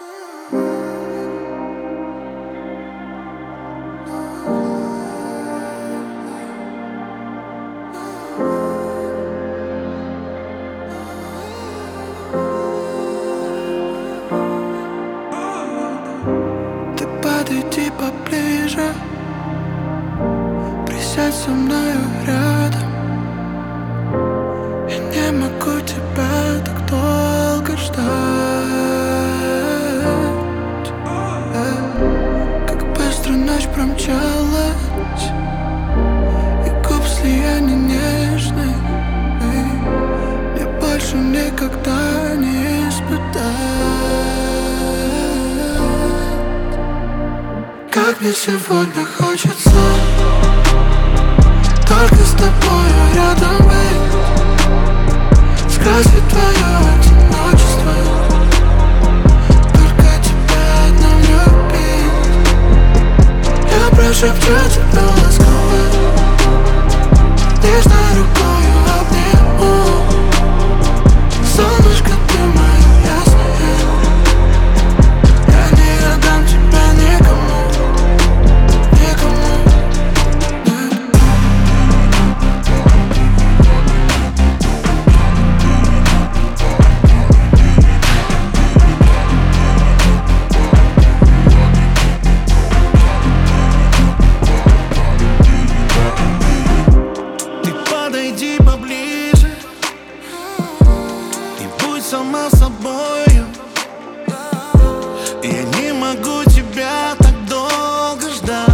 Ты подойди поближе, присядь со мною рядом. Я не могу тебя так долго ждать. Как быстро ночь промчалась, и губ слияние нежных мне больше никогда не испытать. Как мне сегодня хочется только с тобою рядом быть, скрасить твое одиночество, только тебя одну любить. Я прошепчу тебя ласково, нежной рукою обниму. Солнышко, ты моя ясная, я не отдам тебя никому. Сама собою, я не могу тебя так долго ждать.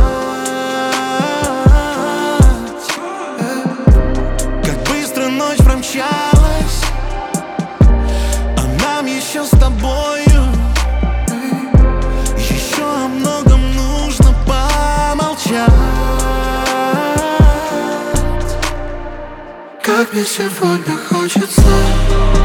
Как быстро ночь промчалась, а нам еще с тобою еще о многом нужно помолчать. Как мне сегодня хочется